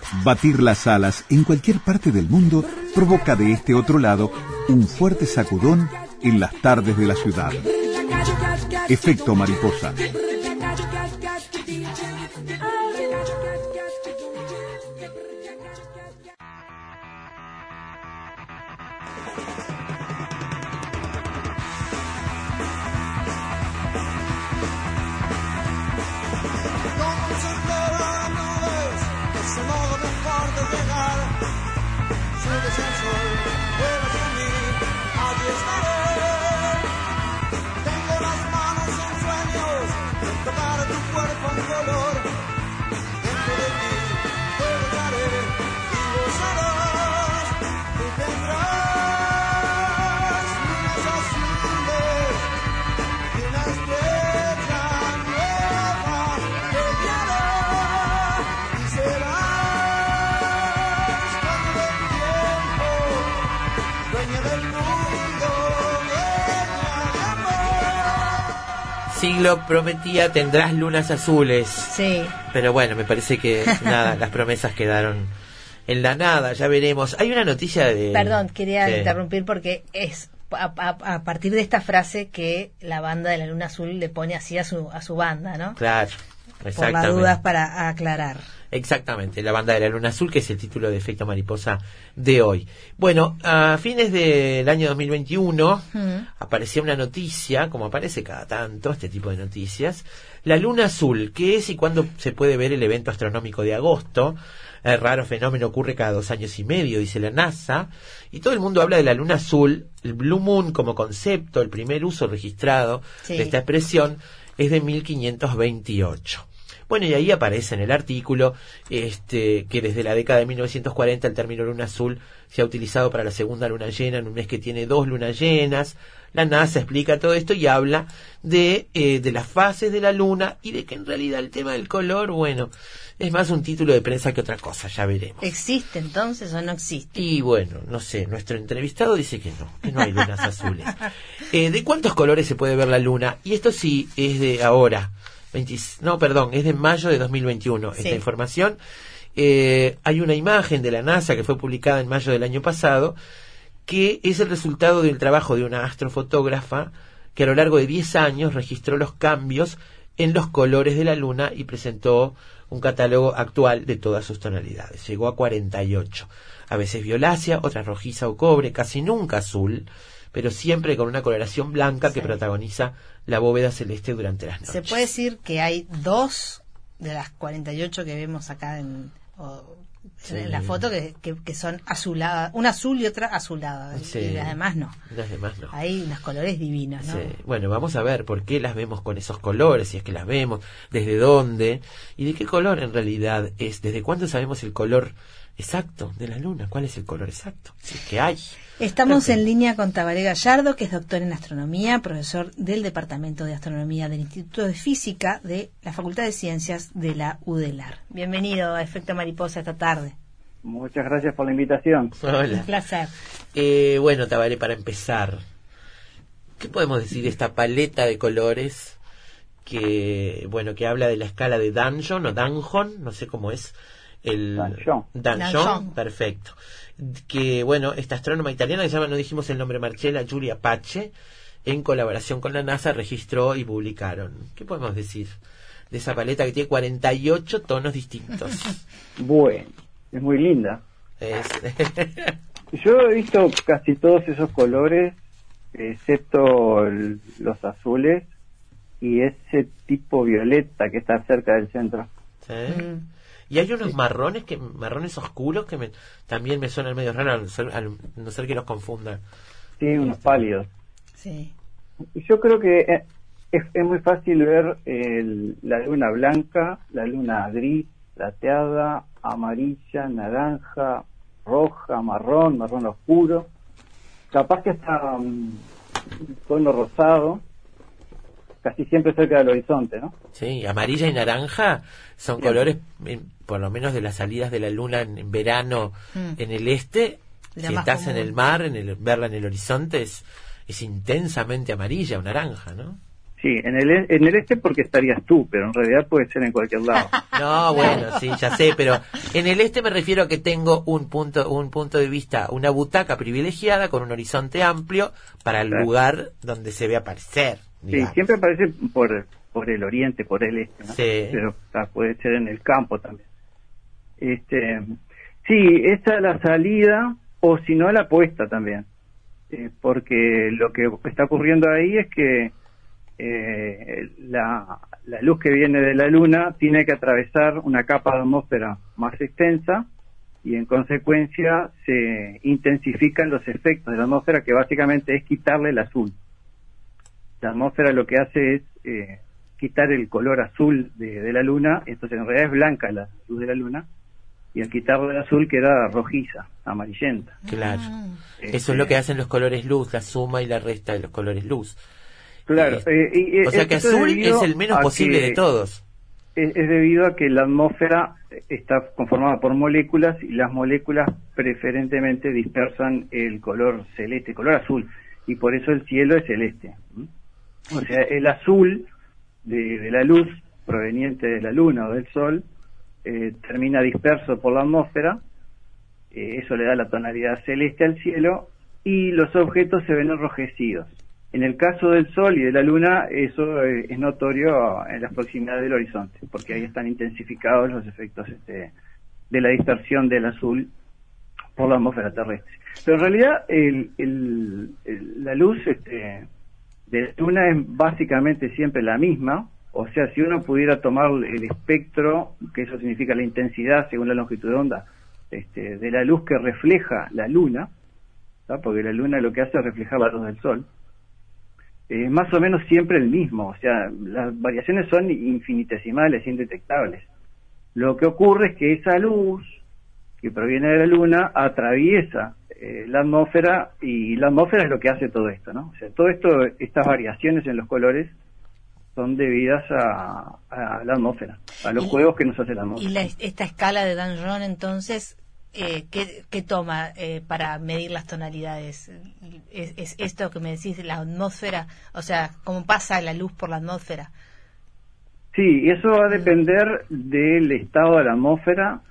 Batir las alas en cualquier parte del mundo provoca de este otro lado un fuerte sacudón en las tardes de la ciudad. Efecto mariposa. Siglo prometía tendrás lunas azules. Sí. Pero bueno, me parece que nada, las promesas quedaron en la nada, ya veremos. Hay una noticia de... Perdón, quería interrumpir porque es a partir de esta frase que la banda de la Luna Azul le pone así a su banda, ¿no? Claro, exactamente. Por las dudas, para aclarar. Exactamente, la banda de la Luna Azul, que es el título de Efecto Mariposa de hoy. Bueno, a fines del año 2021 apareció una noticia, como aparece cada tanto este tipo de noticias, la Luna Azul, ¿qué es y cuándo se puede ver el evento astronómico de agosto? El raro fenómeno ocurre cada 2 años y medio, dice la NASA, y todo el mundo habla de la Luna Azul. El Blue Moon como concepto, el primer uso registrado de esta expresión, es de 1528. Bueno, y ahí aparece en el artículo que desde la década de 1940 el término luna azul se ha utilizado para la segunda luna llena en un mes que tiene 2 lunas llenas. La NASA explica todo esto y habla de las fases de la luna y de que en realidad el tema del color, bueno, es más un título de prensa que otra cosa, ya veremos. ¿Existe entonces o no existe? Y bueno, no sé, nuestro entrevistado dice que no hay lunas azules. ¿De cuántos colores se puede ver la luna? Y esto sí es de ahora. Es de mayo de 2021 esta información. Hay una imagen de la NASA que fue publicada en mayo del año pasado, que es el resultado del trabajo de una astrofotógrafa que a lo largo de 10 años registró los cambios en los colores de la luna y presentó un catálogo actual de todas sus tonalidades. Llegó a 48, a veces violácea, otras rojiza o cobre, casi nunca azul, pero siempre con una coloración blanca que protagoniza la bóveda celeste durante las noches. ¿Se puede decir que hay 2 de las 48 que vemos acá en la foto que son azuladas, una azul y otra azulada, y las demás no? Las demás no. Hay unos colores divinos, ¿no? Sí. Bueno, vamos a ver por qué las vemos con esos colores, si es que las vemos, desde dónde, y de qué color en realidad es, desde cuándo sabemos el color exacto de la luna, cuál es el color exacto, si es que hay. Estamos en línea con Tabaré Gallardo, que es doctor en astronomía, profesor del Departamento de Astronomía del Instituto de Física de la Facultad de Ciencias de la UDELAR. Bienvenido a Efecto Mariposa esta tarde. Muchas gracias por la invitación. Hola. Un placer. Bueno, Tabaré, para empezar, ¿qué podemos decir de esta paleta de colores que habla de la escala de Danjon o Danjon, no sé cómo es Danjon, perfecto. Que esta astrónoma italiana que se llama, no dijimos el nombre, Marcella Giulia Pace, en colaboración con la NASA registró y publicaron. ¿Qué podemos decir de esa paleta que tiene 48 tonos distintos? Bueno, es muy linda. Yo he visto casi todos esos colores, excepto los azules y ese tipo violeta que está cerca del centro. ¿Sí? Y hay unos marrones oscuros que también me suenan medio raros, a no ser que los confunda. Sí, unos pálidos. Sí. Yo creo que es muy fácil ver la luna blanca, la luna gris, plateada, amarilla, naranja, roja, marrón oscuro. Capaz que hasta un tono rosado. Casi siempre cerca del horizonte, ¿no? Sí, amarilla y naranja son colores, por lo menos de las salidas de la luna en verano en el este. Si estás común en el mar, verla en el horizonte es intensamente amarilla o naranja, ¿no? Sí, en el este porque estarías tú, pero en realidad puede ser en cualquier lado. No, bueno, sí, ya sé, pero En el este me refiero a que tengo un punto de vista, una butaca privilegiada con un horizonte amplio para el lugar donde se ve aparecer. Digamos. Sí, siempre aparece por el oriente, por el este, ¿no? Sí. Pero puede ser en el campo también. Sí, esta es la salida, o si no la puesta también. Porque lo que está ocurriendo ahí es que la luz que viene de la luna tiene que atravesar una capa de atmósfera más extensa y en consecuencia se intensifican los efectos de la atmósfera, que básicamente es quitarle el azul. La atmósfera lo que hace es quitar el color azul de la luna, entonces en realidad es blanca la luz de la luna, y al quitarle el azul queda rojiza, amarillenta. Claro. Eso es lo que hacen los colores luz, la suma y la resta de los colores luz. Claro. O sea que azul es el menos posible de todos. Es debido a que la atmósfera está conformada por moléculas y las moléculas preferentemente dispersan el color celeste, el color azul, y por eso el cielo es celeste. O sea, el azul de la luz proveniente de la luna o del sol termina disperso por la atmósfera, eso le da la tonalidad celeste al cielo y los objetos se ven enrojecidos. En el caso del sol y de la luna, eso es notorio en las proximidades del horizonte, porque ahí están intensificados los efectos de la dispersión del azul por la atmósfera terrestre. Pero en realidad la luz de la luna es básicamente siempre la misma. O sea, si uno pudiera tomar el espectro, que eso significa la intensidad según la longitud de onda, de la luz que refleja la luna, ¿tá? Porque la luna lo que hace es reflejar la luz del sol, más o menos siempre el mismo. O sea, las variaciones son infinitesimales, indetectables. Lo que ocurre es que esa luz que proviene de la luna atraviesa la atmósfera, y la atmósfera es lo que hace todo esto, ¿no? O sea, todo esto, estas variaciones en los colores son debidas a la atmósfera, a los juegos que nos hace la atmósfera. ¿Y esta escala de Danjon, entonces, qué toma para medir las tonalidades? ¿Es esto que me decís, la atmósfera? O sea, ¿cómo pasa la luz por la atmósfera? Sí, eso va a depender del estado de la atmósfera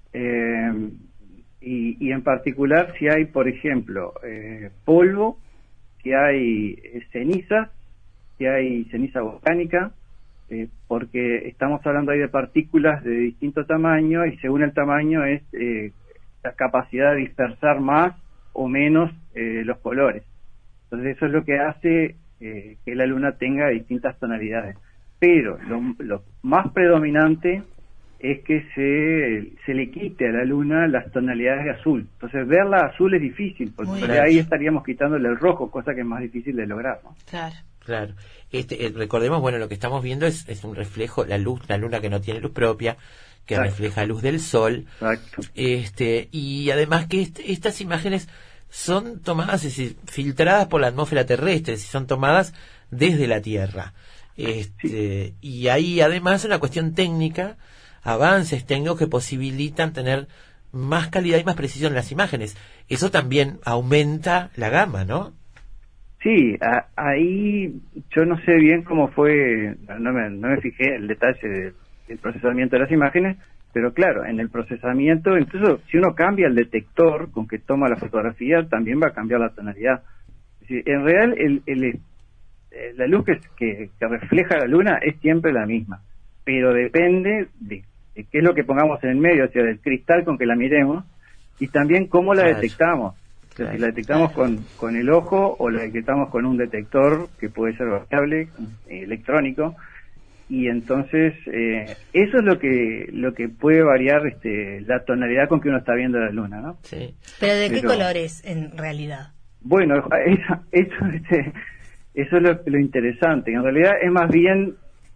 y en particular si hay, por ejemplo, polvo, si hay cenizas, si hay ceniza volcánica, porque estamos hablando ahí de partículas de distinto tamaño y según el tamaño es la capacidad de dispersar más o menos los colores. Entonces eso es lo que hace que la luna tenga distintas tonalidades. Pero lo más predominante es que se le quite a la luna las tonalidades de azul. Entonces verla azul es difícil, porque ahí estaríamos quitándole el rojo, cosa que es más difícil de lograr, ¿no? Claro. Recordemos, bueno, lo que estamos viendo es un reflejo, la luna que no tiene luz propia, que Exacto. refleja luz del sol. Exacto. Y además que estas imágenes son tomadas, es decir, filtradas por la atmósfera terrestre, es decir, son tomadas desde la Tierra. Sí. Y hay además una cuestión técnica, avances técnicos que posibilitan tener más calidad y más precisión en las imágenes. Eso también aumenta la gama, ¿no? Sí, ahí yo no sé bien cómo fue, no me fijé el detalle del procesamiento de las imágenes, pero claro, en el procesamiento, incluso si uno cambia el detector con que toma la fotografía, también va a cambiar la tonalidad. Es decir, en real, la luz que refleja la luna es siempre la misma, pero depende de qué es lo que pongamos en el medio, o sea, del cristal con que la miremos, y también cómo la detectamos. O sea, si la detectamos con el ojo o la detectamos con un detector que puede ser variable, electrónico, y entonces eso es lo que puede variar la tonalidad con que uno está viendo la luna, ¿no? Sí. ¿Pero de qué colores en realidad? Bueno, eso es lo interesante. En realidad es más bien,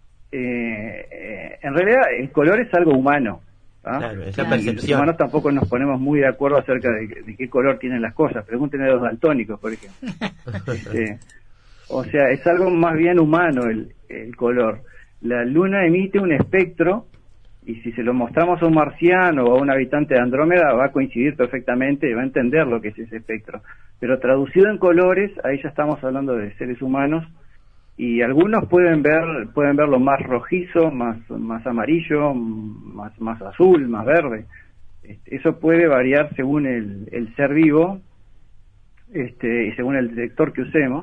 en realidad el color es algo humano. Claro, es la Y percepción. los humanos tampoco nos ponemos muy de acuerdo acerca de qué color tienen las cosas. Pregúntenle a los daltónicos, por ejemplo. O sea, es algo más bien humano el color. La luna emite un espectro y si se lo mostramos a un marciano o a un habitante de Andrómeda va a coincidir perfectamente y va a entender lo que es ese espectro. Pero traducido en colores, ahí ya estamos hablando de seres humanos y algunos pueden verlo más rojizo, más amarillo, más azul, más verde, Eso puede variar según el ser vivo, y según el detector que usemos.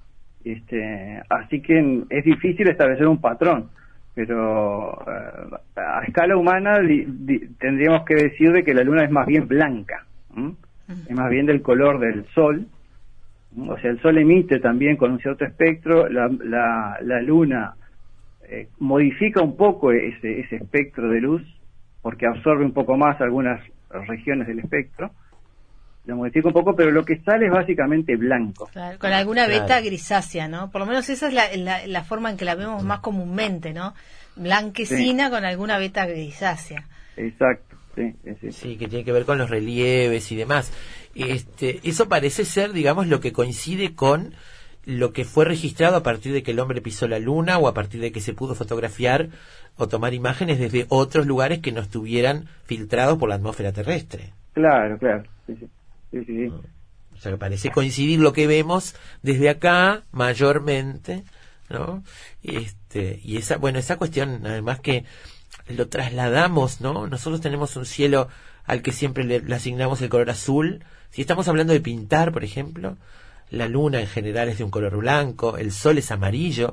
Así que es difícil establecer un patrón, pero a escala humana tendríamos que decir de que la luna es más bien blanca, es más bien del color del sol. O sea, el sol emite también con un cierto espectro, la luna modifica un poco ese espectro de luz, porque absorbe un poco más algunas regiones del espectro, lo modifica un poco, pero lo que sale es básicamente blanco. Claro, con alguna beta grisácea, ¿no? Por lo menos esa es la forma en que la vemos más comúnmente, ¿no? Blanquecina, sí, con alguna beta grisácea. Exacto, sí. Sí, que tiene que ver con los relieves y demás. Eso parece ser, digamos, lo que coincide con lo que fue registrado a partir de que el hombre pisó la luna, o a partir de que se pudo fotografiar o tomar imágenes desde otros lugares que no estuvieran filtrados por la atmósfera terrestre. Claro, sí. O sea, que parece coincidir lo que vemos desde acá mayormente, ¿no? Y esa cuestión, además, que lo trasladamos, ¿no? Nosotros tenemos un cielo al que siempre le asignamos el color azul. Si estamos hablando de pintar, por ejemplo, la luna en general es de un color blanco, el sol es amarillo,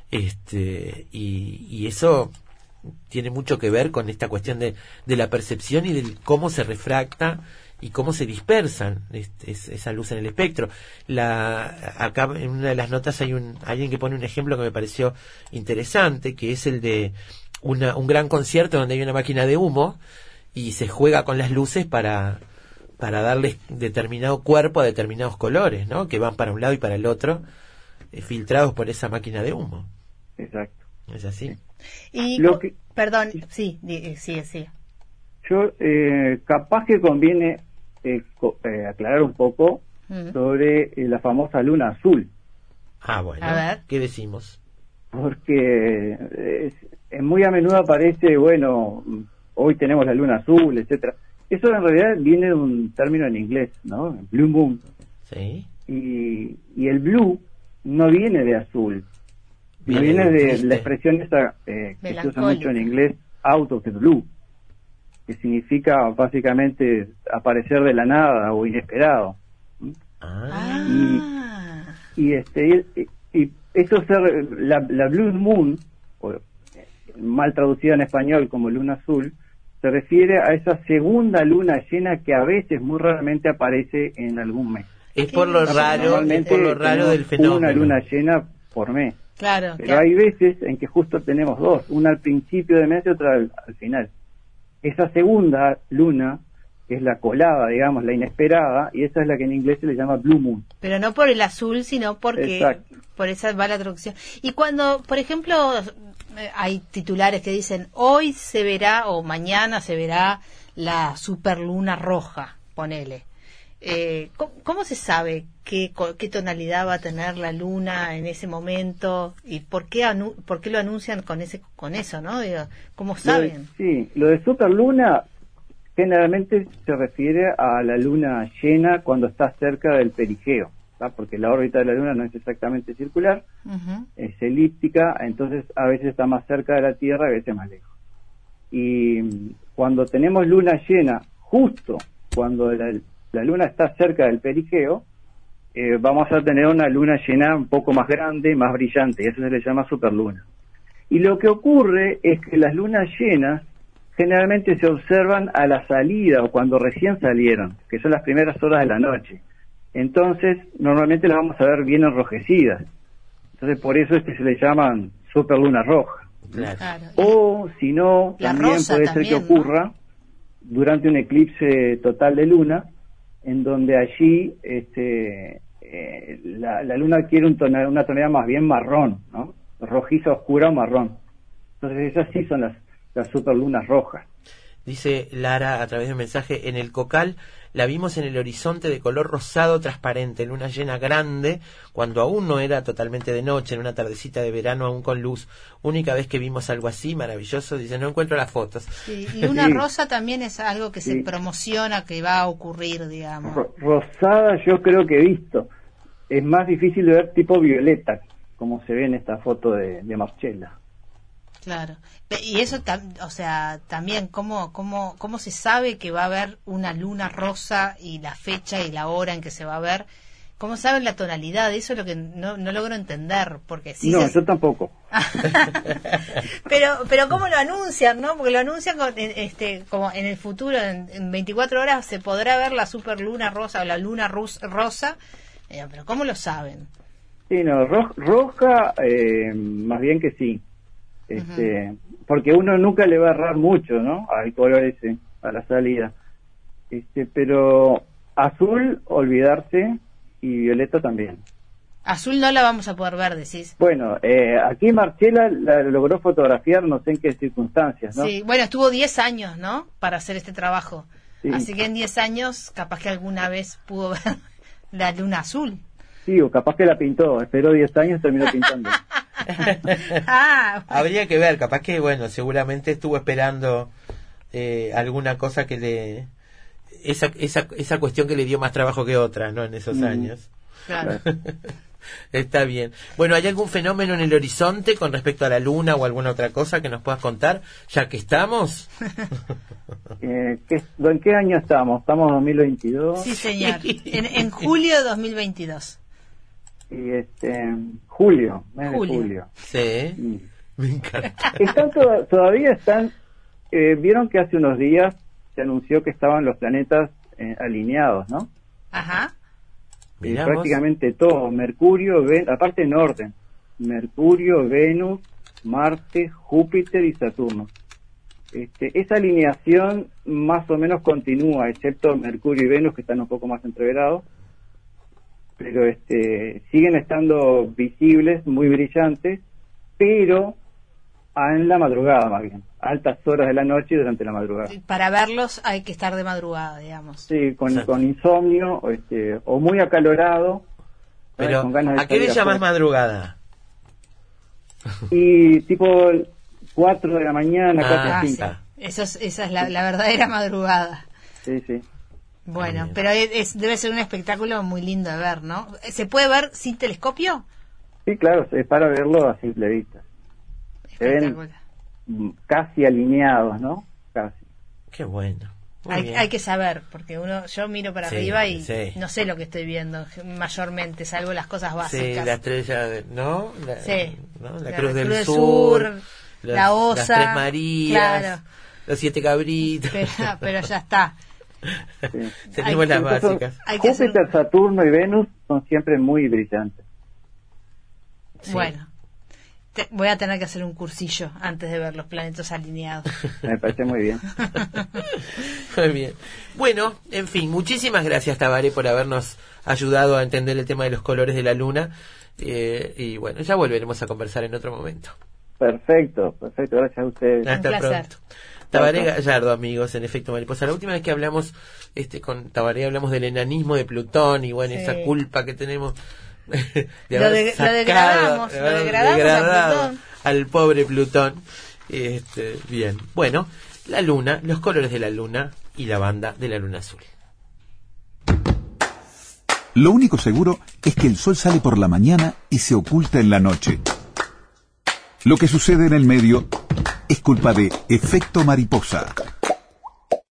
y eso tiene mucho que ver con esta cuestión de la percepción y de cómo se refracta y cómo se dispersan esa luz en el espectro. Acá en una de las notas hay alguien que pone un ejemplo que me pareció interesante, que es el de un gran concierto donde hay una máquina de humo y se juega con las luces para darles determinado cuerpo a determinados colores, ¿no? Que van para un lado y para el otro, filtrados por esa máquina de humo. Exacto. ¿Es así? Y perdón, sí. Yo capaz que conviene aclarar un poco sobre la famosa luna azul. Bueno, a ver, ¿qué decimos? Porque muy a menudo aparece, hoy tenemos la luna azul, etcétera. Eso en realidad viene de un término en inglés, ¿no? Blue moon. Sí. Y el blue no viene de azul, viene de la expresión esa que se usa mucho en inglés, out of the blue, que significa básicamente aparecer de la nada o inesperado. Y eso la Blue Moon, mal traducida en español como luna azul, se refiere a esa segunda luna llena que a veces, muy raramente, aparece en algún mes. Es por lo raro del fenómeno. Una luna llena por mes. Claro. Pero hay veces en que justo tenemos dos, una al principio de mes y otra al final. Esa segunda luna es la colada, digamos, la inesperada, y esa es la que en inglés se le llama Blue Moon. Pero no por el azul, sino porque exacto, por esa va la traducción. Y cuando, por ejemplo, hay titulares que dicen hoy se verá o mañana se verá la superluna roja, ponele. ¿Cómo se sabe qué tonalidad va a tener la luna en ese momento y por qué lo anuncian con eso, ¿no? Digo, ¿cómo saben? Lo de superluna generalmente se refiere a la luna llena cuando está cerca del perigeo, ¿tá? Porque la órbita de la luna no es exactamente circular, es elíptica, entonces a veces está más cerca de la Tierra, a veces más lejos. Y cuando tenemos luna llena, justo cuando la luna está cerca del perigeo, vamos a tener una luna llena un poco más grande, más brillante, y eso se le llama superluna. Y lo que ocurre es que las lunas llenas generalmente se observan a la salida o cuando recién salieron, que son las primeras horas de la noche. Entonces, normalmente las vamos a ver bien enrojecidas. Entonces, por eso se le llaman superluna roja. Claro. O, si no, también puede ser que ocurra durante un eclipse total de luna, en donde allí la luna adquiere una tonalidad más bien marrón, ¿no? Rojiza oscura o marrón. Entonces esas sí son las superlunas rojas. Dice Lara a través de un mensaje: en el Cocal la vimos en el horizonte de color rosado transparente, luna llena grande, cuando aún no era totalmente de noche, en una tardecita de verano aún con luz. Única vez que vimos algo así, maravilloso. Dice, no encuentro las fotos. Sí, y una rosa también es algo que se promociona, que va a ocurrir, digamos. Rosada yo creo que he visto. Es más difícil de ver tipo violeta, como se ve en esta foto de Marcella. Claro. Y eso, o sea, también, ¿cómo se sabe que va a haber una luna rosa y la fecha y la hora en que se va a ver? ¿Cómo saben la tonalidad? Eso es lo que no logro entender, porque sí. No, yo tampoco. pero ¿cómo lo anuncian, no? Porque lo anuncian como en el futuro, en 24 horas se podrá ver la superluna rosa o la luna rosa, pero ¿cómo lo saben? Sí, no, roja, más bien que sí. Porque uno nunca le va a errar mucho, ¿no? Al color ese, a la salida. Pero azul, olvidarse, y violeta también. Azul no la vamos a poder ver, decís. Bueno, aquí Marcela la logró fotografiar, no sé en qué circunstancias, ¿no? Sí, bueno, estuvo 10 años, ¿no? Para hacer este trabajo. Sí. Así que en 10 años, capaz que alguna vez pudo ver la luna azul. Sí, o capaz que la pintó, esperó 10 años y terminó pintando. Bueno. Habría que ver, capaz que, bueno, seguramente estuvo esperando alguna cosa que le... Esa cuestión que le dio más trabajo que otra, ¿no? En esos años. Claro. Está bien. Bueno, ¿hay algún fenómeno en el horizonte con respecto a la luna o alguna otra cosa que nos puedas contar, ya que estamos? ¿En qué año estamos? ¿Estamos en 2022? Sí, señor. En julio de 2022. Y julio, mes de julio. Sí, me encanta. Todavía están, vieron que hace unos días se anunció que estaban los planetas alineados, ¿no? Ajá. Prácticamente todos, Mercurio, aparte en orden, Mercurio, Venus, Marte, Júpiter y Saturno. Esa alineación más o menos continúa, excepto Mercurio y Venus, que están un poco más entreverados, pero siguen estando visibles, muy brillantes, pero en la madrugada más bien, a altas horas de la noche y durante la madrugada. Para verlos hay que estar de madrugada, digamos. Sí, con insomnio o muy acalorado. Pero, con ganas de ¿a qué le llamas madrugada? Y tipo 4 de la mañana, 4 o 5. Sí. Esa es la verdadera madrugada. Sí, sí. Bueno, pero debe ser un espectáculo muy lindo de ver, ¿no? ¿Se puede ver sin telescopio? Sí, claro, es para verlo a simple vista. Se ven casi alineados, ¿no? Casi. Qué bueno. Hay que saber, porque yo miro para arriba y no sé lo que estoy viendo mayormente, salvo las cosas básicas. Sí, la estrella, ¿no? La Cruz del Sur, la Osa, las Tres Marías, claro. Los 7 cabritos. Pero ya está. Sí. Tenemos las básicas. Júpiter, Saturno y Venus son siempre muy brillantes. Sí. Bueno, voy a tener que hacer un cursillo antes de ver los planetas alineados. Me parece muy bien. Muy bien. Bueno, en fin, muchísimas gracias, Tabaré, por habernos ayudado a entender el tema de los colores de la luna. Y bueno, ya volveremos a conversar en otro momento. Perfecto, gracias a ustedes. Hasta pronto. Tabaré Gallardo, amigos, en Efecto Mariposa. La última vez que hablamos con Tabaré hablamos del enanismo de Plutón y bueno, esa culpa que tenemos lo degradamos a Plutón. Al pobre Plutón. Bien, bueno, la luna, los colores de la luna y la banda de la luna azul. Lo único seguro es que el sol sale por la mañana y se oculta en la noche. Lo que sucede en el medio es culpa de Efecto Mariposa.